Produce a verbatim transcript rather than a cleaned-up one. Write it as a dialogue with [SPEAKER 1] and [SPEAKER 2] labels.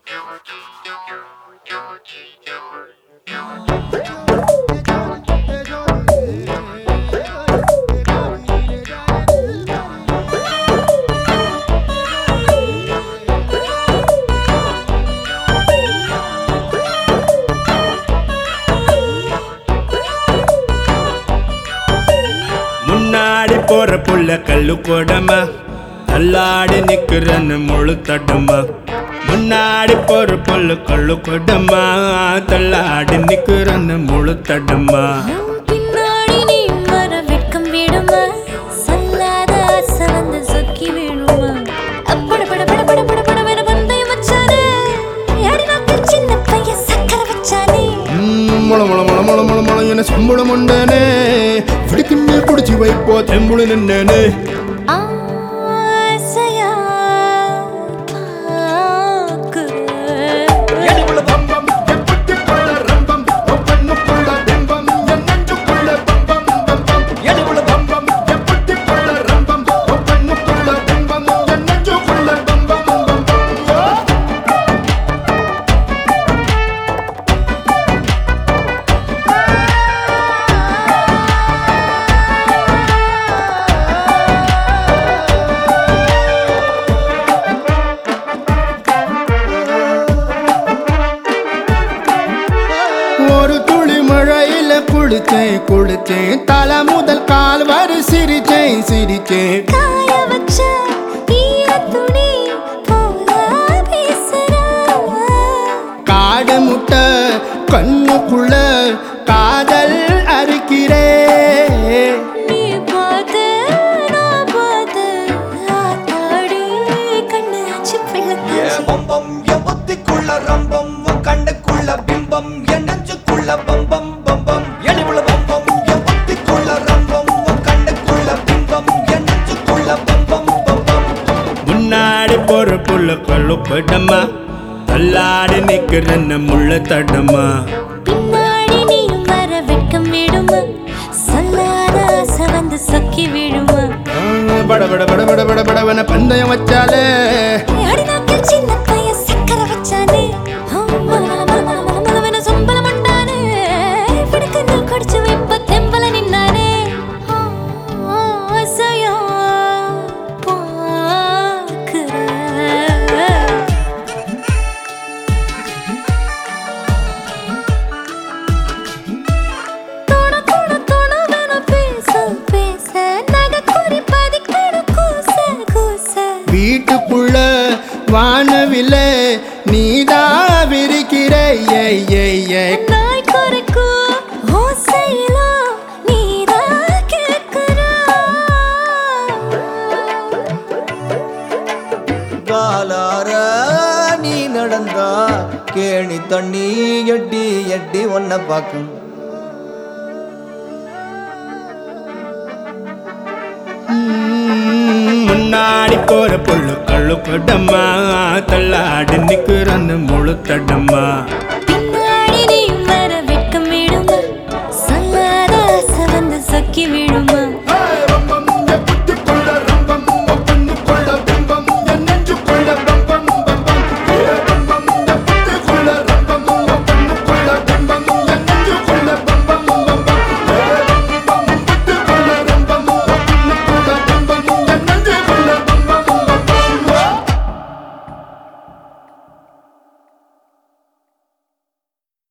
[SPEAKER 1] முன்னாடி போற புள்ள கல்லு கொடமா தள்ளாடி நிக்கிறன்னு முழு தடமா. முன்னாடி போற புள்ள கல்லு கொடமா தள்ளாடி நிக்கிறன்னு முழு தடமா.
[SPEAKER 2] பின்னாடி நீ வர வெட்கம் விடுமா சொல்லாத ஆசை வந்து சொக்கி விடுமா. அப்பட பட பட பட பட பட வேற பந்தயம் வச்சானே யாடி நாக்கு சின்ன பையன் சக்கர வச்சானே.
[SPEAKER 1] முள முள முள முள முள முள என சம்பளம் உண்டானே பிடிக்குன்னு குடிச்சு வைப்போ தெம்புளு நின்னே.
[SPEAKER 2] ஆசையா
[SPEAKER 1] குளிச்சேன் குளிச்சேன் தலை முதல் கால் வரை சிரிச்சேன் சிரிச்சேன்.
[SPEAKER 2] காய வச்ச ஈர துணி போல பேசுறா.
[SPEAKER 1] காடு முட்டை கண்ணுக்குள்ள காதல் அறுக்கிறே.
[SPEAKER 2] நீ பார்த்து நான் பார்த்து ஆத்தாடி கண்ணு ஆச்சு பிள்ளை
[SPEAKER 3] பம்பம் என் புத்திக்குள்ள ரம்பம் உன் கண்ணுக்குள்ள பிம்பம் என் நெஞ்சுக்குள்ள பம்பம் பம்பம் எளிவுள்ள பம்பம் என் புத்திக்குள்ள ரம்பம் உன் கண்ணுக்குள்ள பிம்பம் என் நெஞ்சுக்குள்ள பம்பம் பம்பம்.
[SPEAKER 1] முன்னாடி போற புள்ள கல்லு கொடமா தள்ளாடி நிக்கிறன்னு முள்ள தடமா.
[SPEAKER 2] பின்னாடி நீ வர வெட்கம் விடுமா சொல்லாத ஆசை வந்து சொக்கி விடுமா.
[SPEAKER 1] பட பட பட பட பட படவன பந்தயம் வச்சாலே
[SPEAKER 2] யாடி நாக்கு சின்ன பையன் சக்கர வச்சானே. மல மல மல மல மல மலவென சொம்பலம் உண்டானே பிடிக்குன்னு குடிச்சு வைப்ப தெம்பல நின்னானே. ஆசையா பார்க்கிற தோண தோண தோணவென பேச பேச நகை குறிப்பதி கடு கூச கூச.
[SPEAKER 1] வீட்டுக்குள்ள வானவில்ல நீதா விரிக்கிறே. ஏய் ஏய் ஏய்
[SPEAKER 2] நாய் குறைக்கும் ஓசையிலோ நீதான் கேட்கிறா.
[SPEAKER 3] காலார நீ நடந்தா கேணி தண்ணி எட்டி எட்டி ஒன்ன பாக்கும்.
[SPEAKER 1] முன்னாடி போற புள்ள கல்லு கொடமா தள்ளாடி நிக்கிறன்னு முழு தடமா.
[SPEAKER 2] பின்னாடி நீ வர வெட்கம் விடுமா சொல்லாத ஆசை வந்து சொக்கி விடுமா.